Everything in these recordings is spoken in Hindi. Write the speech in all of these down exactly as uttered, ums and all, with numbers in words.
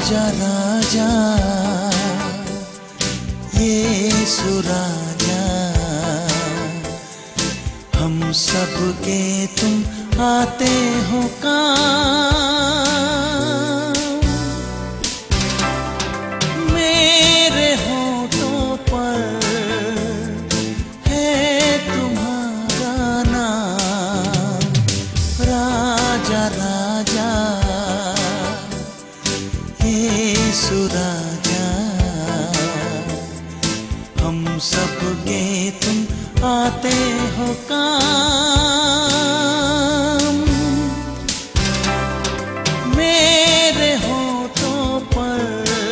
राजा राजा यीशु राजा, हम सब के तुम आते हो काम। मेरे होठों पर है तुम्हारा नाम, राजा राजा यीशु राजा, हम सब के तुम आते हो काम। मेरे होठों पर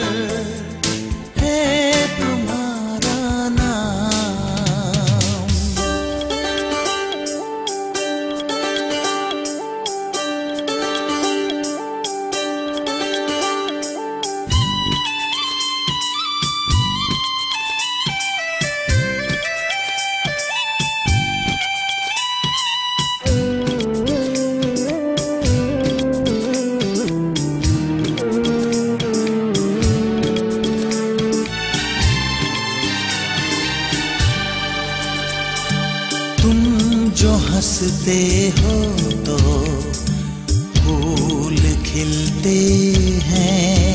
है तुम्हारा नाम। तुम जो हंसते हो तो फूल खिलते हैं,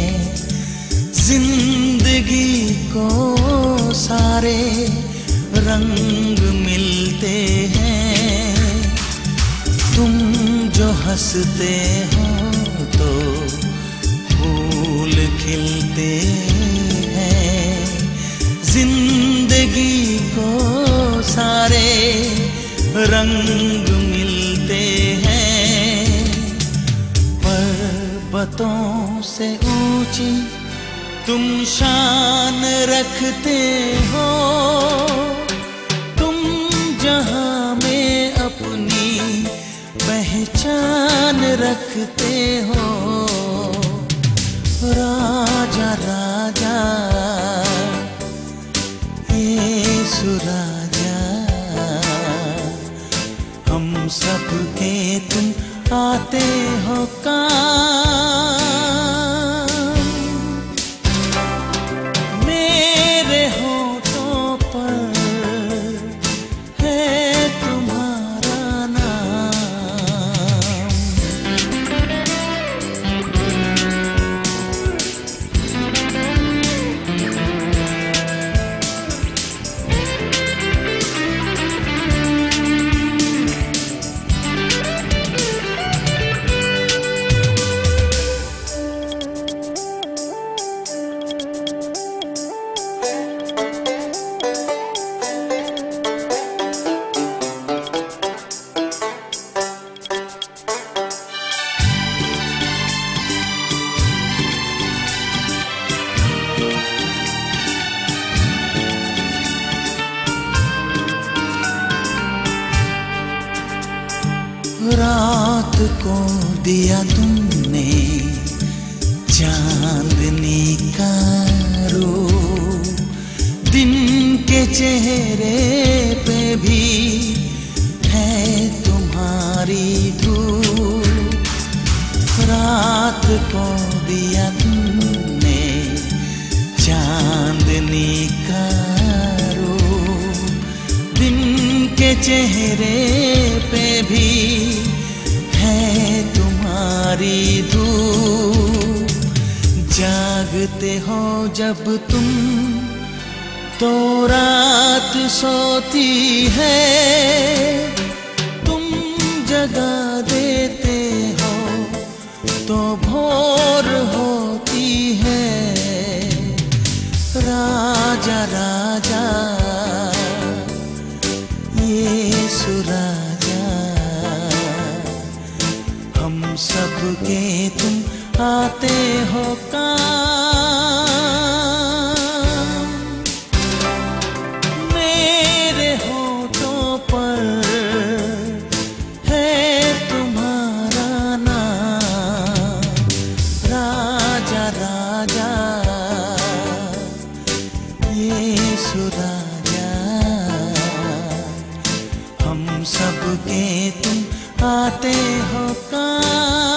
जिंदगी को सारे रंग मिलते हैं। तुम जो हंसते हो तो फूल खिलते हैं, जिंदगी को सारे रंग मिलते हैं। पर्वतों से ऊंची तुम शान रखते हो, तुम जहां में अपनी पहचान रखते हो। राजा राजा यीशु राजा, हम सब के तुम आते हो काम। मेरे होठों पर है तुम्हारा नाम। रात को दिया तुमने चांदनी का रूप, दिन के चेहरे पे भी है तुम्हारी धूप। रात को दिया तुमने चांदनी का रूप, दिन के चेहरे पे भी है तुम्हारी धूप। जागते हो जब तुम तो रात सोती है, तुम जगा देते हो तो भोर होती है। राजा राजा यीशु राजा, हम सब के तुम आते हो काम। मेरे होठों पर है तुम्हारा नाम, राजा राजा यीशु राजा, हम सब के तुम आते हो काम।